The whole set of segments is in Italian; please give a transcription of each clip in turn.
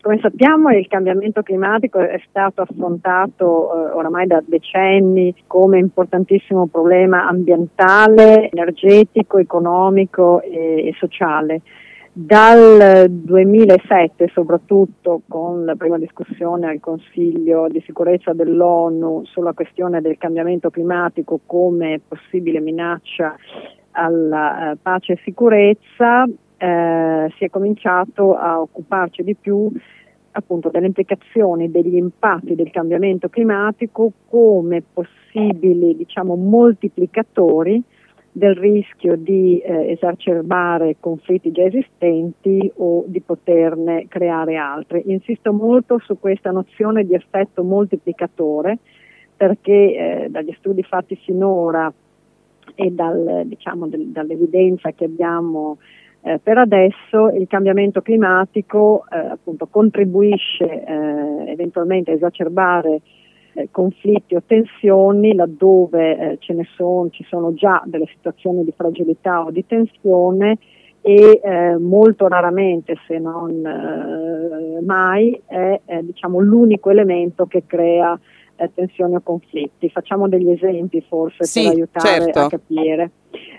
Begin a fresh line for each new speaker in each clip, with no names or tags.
Come sappiamo, il cambiamento climatico è stato affrontato oramai da decenni come importantissimo problema ambientale, energetico, economico e sociale. Dal 2007, soprattutto con la prima discussione al Consiglio di sicurezza dell'ONU sulla questione del cambiamento climatico come possibile minaccia alla pace e sicurezza, si è cominciato a occuparci di più appunto delle implicazioni, degli impatti del cambiamento climatico come possibili, moltiplicatori del rischio di esacerbare conflitti già esistenti o di poterne creare altri. Insisto molto su questa nozione di effetto moltiplicatore perché dagli studi fatti finora e dall'evidenza che abbiamo per adesso, il cambiamento climatico appunto contribuisce eventualmente a esacerbare conflitti o tensioni laddove ci sono già delle situazioni di fragilità o di tensione e molto raramente, se non mai, è l'unico elemento che crea tensioni o conflitti. Facciamo degli esempi forse per aiutare
certo.
a capire.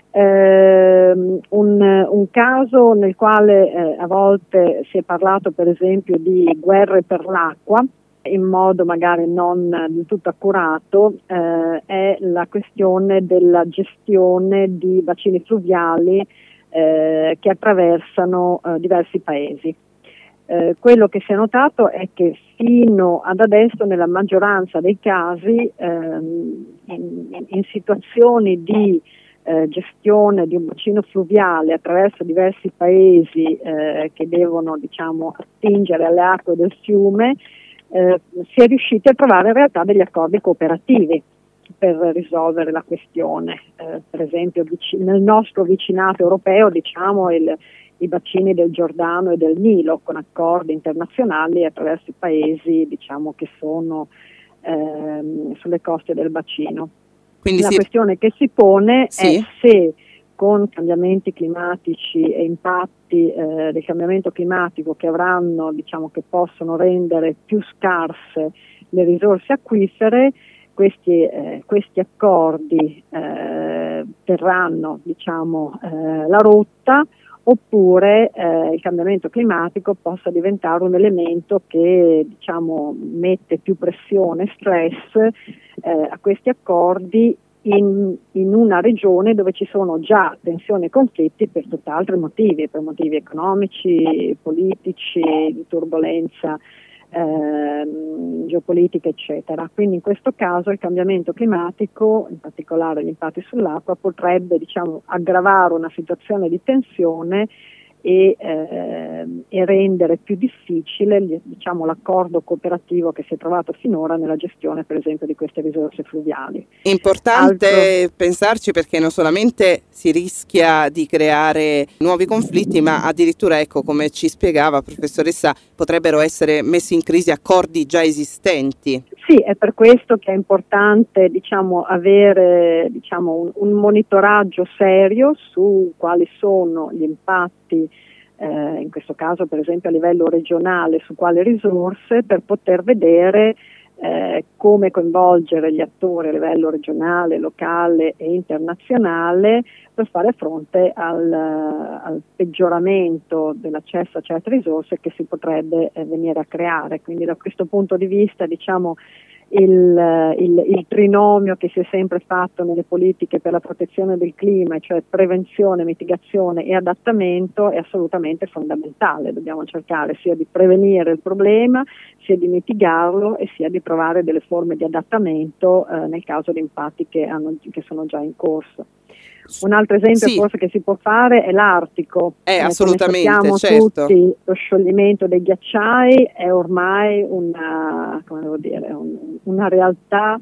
Un caso nel quale a volte si è parlato per esempio di guerre per l'acqua in modo magari non del tutto accurato è la questione della gestione di bacini fluviali che attraversano diversi paesi. Quello che si è notato è che fino ad adesso nella maggioranza dei casi in situazioni di gestione di un bacino fluviale attraverso diversi paesi che devono attingere alle acque del fiume, si è riusciti a trovare in realtà degli accordi cooperativi per risolvere la questione. Per esempio nel nostro vicinato europeo i bacini del Giordano e del Nilo con accordi internazionali attraverso i paesi che sono sulle coste del bacino.
Quindi
la questione che si pone è se con cambiamenti climatici e impatti del cambiamento climatico che avranno, che possono rendere più scarse le risorse acquifere, questi accordi terranno la rotta, oppure il cambiamento climatico possa diventare un elemento che mette più pressione e stress a questi accordi in una regione dove ci sono già tensioni e conflitti per tutt'altri motivi, per motivi economici, politici, di turbolenza geopolitica, eccetera. Quindi in questo caso il cambiamento climatico, in particolare gli impatti sull'acqua, potrebbe aggravare una situazione di tensione e rendere più difficile l'accordo cooperativo che si è trovato finora nella gestione per esempio di queste risorse fluviali.
Importante pensarci, perché non solamente si rischia di creare nuovi conflitti, ma addirittura, come ci spiegava professoressa, potrebbero essere messi in crisi accordi già esistenti.
Sì, è per questo che è importante avere un monitoraggio serio su quali sono gli impatti, in questo caso per esempio a livello regionale, su quali risorse, per poter vedere come coinvolgere gli attori a livello regionale, locale e internazionale per fare fronte al peggioramento dell'accesso a certe risorse che si potrebbe venire a creare. Quindi da questo punto di vista il trinomio che si è sempre fatto nelle politiche per la protezione del clima, cioè prevenzione, mitigazione e adattamento, è assolutamente fondamentale. Dobbiamo cercare sia di prevenire il problema, sia di mitigarlo e sia di trovare delle forme di adattamento nel caso di impatti che sono già in corso. Un altro esempio forse che si può fare è l'Artico.
Assolutamente,
come sappiamo
certo.
tutti, lo scioglimento dei ghiacciai è ormai una realtà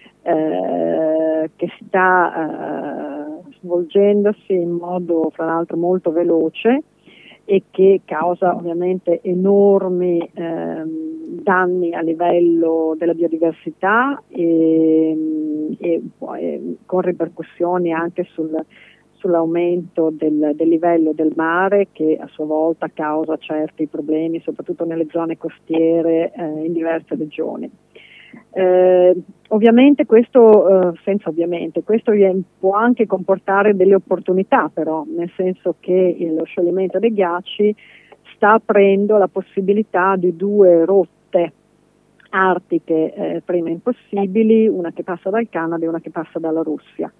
che sta svolgendosi in modo fra l'altro molto veloce e che causa ovviamente enormi danni a livello della biodiversità e poi con ripercussioni anche sull'aumento del livello del mare, che a sua volta causa certi problemi, soprattutto nelle zone costiere in diverse regioni. Ovviamente questo può anche comportare delle opportunità, però, nel senso che lo scioglimento dei ghiacci sta aprendo la possibilità di 2 rotte artiche prima impossibili, una che passa dal Canada e una che passa dalla Russia.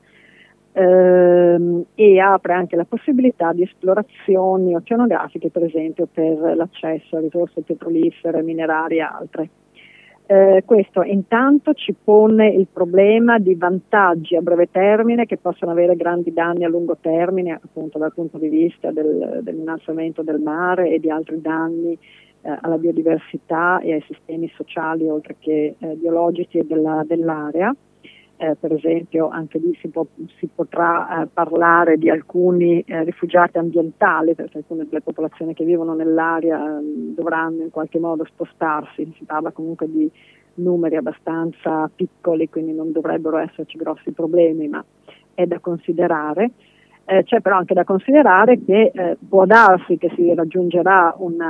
E apre anche la possibilità di esplorazioni oceanografiche, per esempio per l'accesso a risorse petrolifere, minerarie e altre. Questo intanto ci pone il problema di vantaggi a breve termine che possono avere grandi danni a lungo termine, appunto dal punto di vista dell'innalzamento del mare e di altri danni alla biodiversità e ai sistemi sociali oltre che biologici e dell'area. Per esempio anche lì si potrà parlare di alcuni rifugiati ambientali, perché alcune delle popolazioni che vivono nell'area dovranno in qualche modo spostarsi. Si parla comunque di numeri abbastanza piccoli, quindi non dovrebbero esserci grossi problemi, ma è da considerare. C'è però anche da considerare che può darsi che si raggiungerà un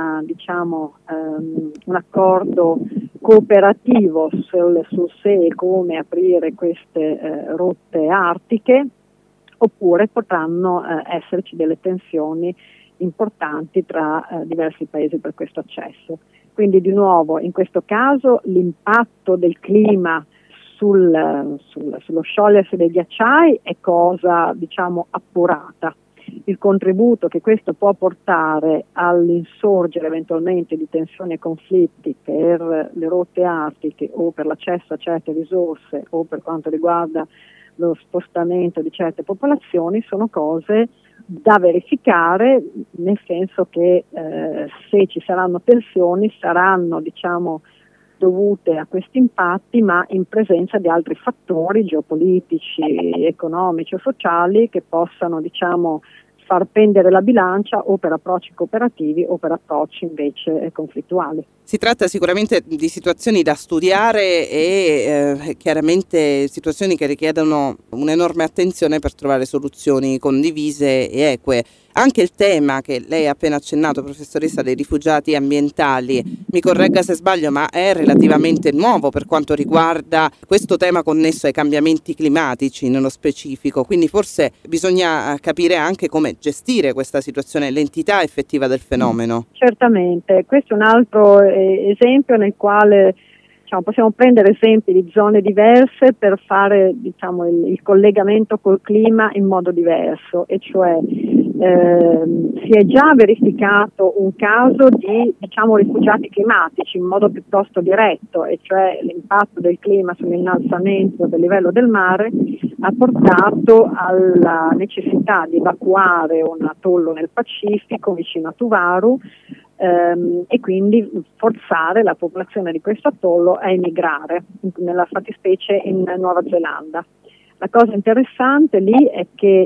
accordo cooperativo su se e come aprire queste rotte artiche, oppure potranno esserci delle tensioni importanti tra diversi paesi per questo accesso. Quindi di nuovo in questo caso l'impatto del clima sullo sciogliersi dei ghiacciai è cosa appurata. Il contributo che questo può portare all'insorgere eventualmente di tensioni e conflitti per le rotte artiche o per l'accesso a certe risorse o per quanto riguarda lo spostamento di certe popolazioni sono cose da verificare, nel senso che se ci saranno tensioni saranno dovute a questi impatti, ma in presenza di altri fattori geopolitici, economici o sociali che possano far pendere la bilancia o per approcci cooperativi o per approcci invece conflittuali.
Si tratta sicuramente di situazioni da studiare e chiaramente situazioni che richiedono un'enorme attenzione per trovare soluzioni condivise e eque. Anche il tema che lei ha appena accennato, professoressa, dei rifugiati ambientali, mi corregga se sbaglio, ma è relativamente nuovo per quanto riguarda questo tema connesso ai cambiamenti climatici nello specifico, quindi forse bisogna capire anche come gestire questa situazione, l'entità effettiva del fenomeno.
Certamente, questo è un altro esempio nel quale possiamo prendere esempi di zone diverse per fare il collegamento col clima in modo diverso, e cioè si è già verificato un caso di rifugiati climatici in modo piuttosto diretto, e cioè l'impatto del clima sull'innalzamento del livello del mare ha portato alla necessità di evacuare un atollo nel Pacifico vicino a Tuvalu e quindi forzare la popolazione di questo atollo a emigrare, nella fattispecie in Nuova Zelanda. La cosa interessante lì è che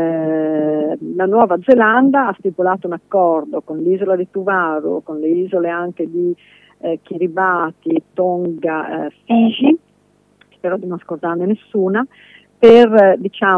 la Nuova Zelanda ha stipulato un accordo con l'isola di Tuvalu, con le isole anche di Kiribati, Tonga, Fiji, spero di non scordarne nessuna, per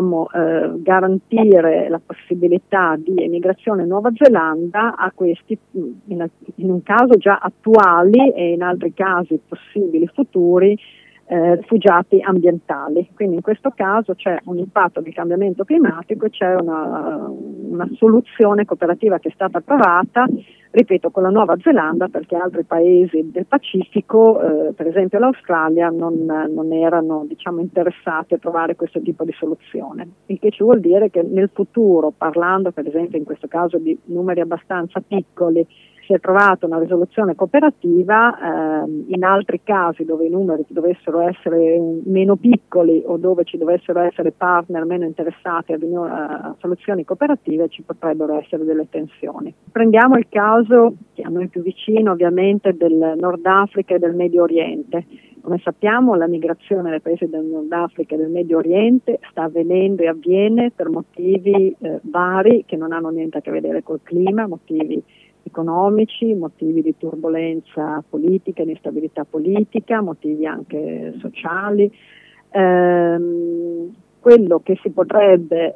garantire la possibilità di emigrazione in Nuova Zelanda a questi, in un caso già attuali e in altri casi possibili futuri, rifugiati ambientali. Quindi in questo caso c'è un impatto del cambiamento climatico e c'è una soluzione cooperativa che è stata trovata, ripeto, con la Nuova Zelanda, perché altri paesi del Pacifico, per esempio l'Australia, non erano interessati a trovare questo tipo di soluzione. Il che ci vuol dire che nel futuro, parlando per esempio in questo caso di numeri abbastanza piccoli, si è trovata una risoluzione cooperativa. In altri casi dove i numeri dovessero essere meno piccoli o dove ci dovessero essere partner meno interessati a soluzioni cooperative, ci potrebbero essere delle tensioni. Prendiamo il caso che a noi più vicino ovviamente del Nord Africa e del Medio Oriente. Come sappiamo, la migrazione dai paesi del Nord Africa e del Medio Oriente sta avvenendo e avviene per motivi vari che non hanno niente a che vedere col clima, motivi economici, motivi di turbolenza politica, di instabilità politica, motivi anche sociali. quello che si potrebbe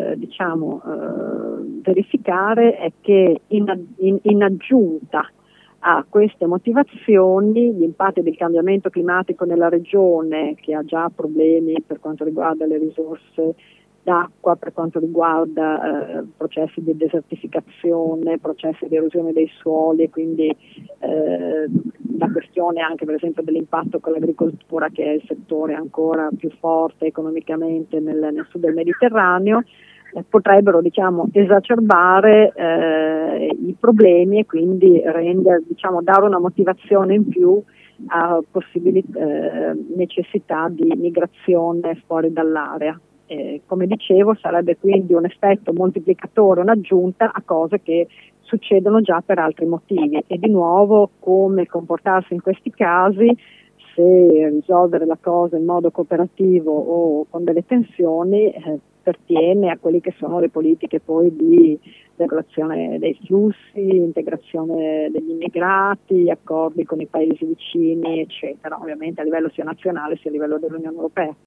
verificare è che in aggiunta a queste motivazioni, gli impatti del cambiamento climatico nella regione, che ha già problemi per quanto riguarda le risorse d'acqua, per quanto riguarda processi di desertificazione, processi di erosione dei suoli, e quindi la questione anche per esempio dell'impatto con l'agricoltura, che è il settore ancora più forte economicamente nel sud del Mediterraneo, potrebbero esacerbare i problemi e quindi dare una motivazione in più a possibili necessità di migrazione fuori dall'area. Come dicevo, sarebbe quindi un effetto moltiplicatore, un'aggiunta a cose che succedono già per altri motivi. E di nuovo, come comportarsi in questi casi, se risolvere la cosa in modo cooperativo o con delle tensioni, pertiene a quelle che sono le politiche poi di regolazione dei flussi, integrazione degli immigrati, accordi con i paesi vicini, eccetera, ovviamente a livello sia nazionale sia a livello dell'Unione Europea.